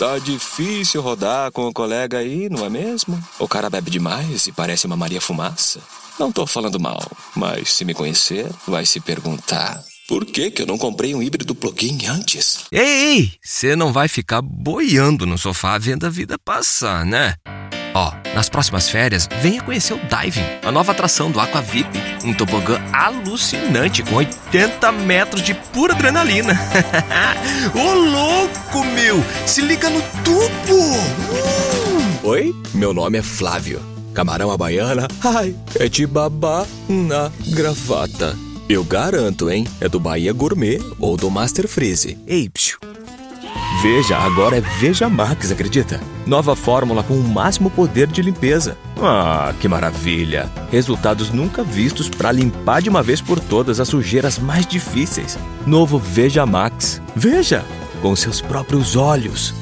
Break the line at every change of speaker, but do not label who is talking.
Tá difícil rodar com o colega aí, não é mesmo? O cara bebe demais e parece uma Maria Fumaça. Não tô falando mal, mas se me conhecer, vai se perguntar: por que eu não comprei um híbrido plug-in antes?
Ei, você não vai ficar boiando no sofá vendo a vida passar, né? Ó, nas próximas férias, venha conhecer o Diving, a nova atração do Aquavip. Um tobogã alucinante com 80 metros de pura adrenalina. Ô, louco, meu! Se liga no tubo!
Oi, meu nome é Flávio. Camarão à baiana, ai, é de babar na gravata. Eu garanto, hein? É do Bahia Gourmet ou do Master Freeze.
Ei, psiu.
Veja, agora é Veja Max, acredita? Nova fórmula com o máximo poder de limpeza. Ah, que maravilha! Resultados nunca vistos para limpar de uma vez por todas as sujeiras mais difíceis. Novo Veja Max. Veja com seus próprios olhos.